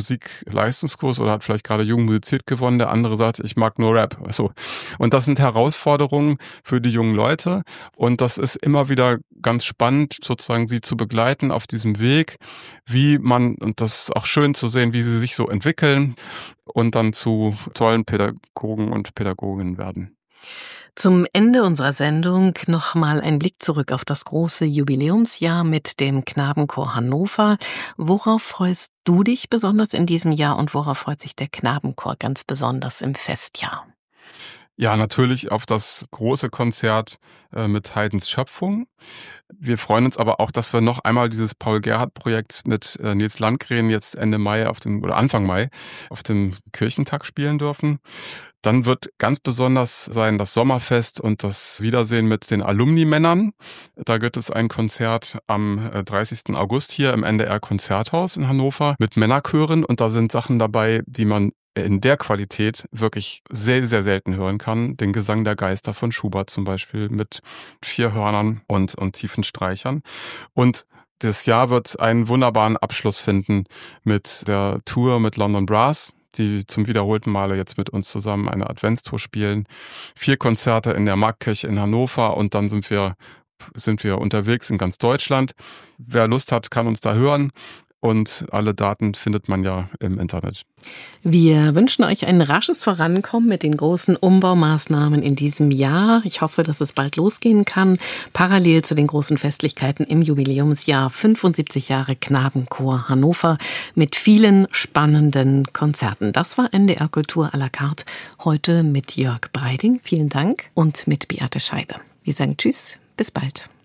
Musikleistungskurs oder hat vielleicht gerade Jung musiziert gewonnen, der andere sagt, ich mag nur Rap. So. Und das sind Herausforderungen für die jungen Leute und das ist immer wieder ganz spannend, sozusagen sie zu begleiten auf diesem Weg, wie man, und das ist auch schön zu sehen, wie sie sich so entwickeln und dann zu tollen Pädagogen und Pädagoginnen werden.
Zum Ende unserer Sendung nochmal ein Blick zurück auf das große Jubiläumsjahr mit dem Knabenchor Hannover. Worauf freust du dich besonders in diesem Jahr und worauf freut sich der Knabenchor ganz besonders im Festjahr?
Ja, natürlich auf das große Konzert äh, mit Haydns Schöpfung. Wir freuen uns aber auch, dass wir noch einmal dieses Paul-Gerhardt-Projekt mit äh, Nils Landgren jetzt Ende Mai auf dem oder Anfang Mai auf dem Kirchentag spielen dürfen. Dann wird ganz besonders sein das Sommerfest und das Wiedersehen mit den Alumni-Männern. Da gibt es ein Konzert am dreißigsten August hier im N D R-Konzerthaus in Hannover mit Männerchören und da sind Sachen dabei, die man in der Qualität wirklich sehr, sehr selten hören kann. Den Gesang der Geister von Schubert zum Beispiel mit vier Hörnern und, und tiefen Streichern. Und das Jahr wird einen wunderbaren Abschluss finden mit der Tour mit London Brass, die zum wiederholten Male jetzt mit uns zusammen eine Adventstour spielen. Vier Konzerte in der Marktkirche in Hannover und dann sind wir, sind wir unterwegs in ganz Deutschland. Wer Lust hat, kann uns da hören. Und alle Daten findet man ja im Internet.
Wir wünschen euch ein rasches Vorankommen mit den großen Umbaumaßnahmen in diesem Jahr. Ich hoffe, dass es bald losgehen kann. Parallel zu den großen Festlichkeiten im Jubiläumsjahr fünfundsiebzig Jahre Knabenchor Hannover mit vielen spannenden Konzerten. Das war N D R Kultur à la carte. Heute mit Jörg Breiding. Vielen Dank. Und mit Beate Scheibe. Wir sagen Tschüss. Bis bald.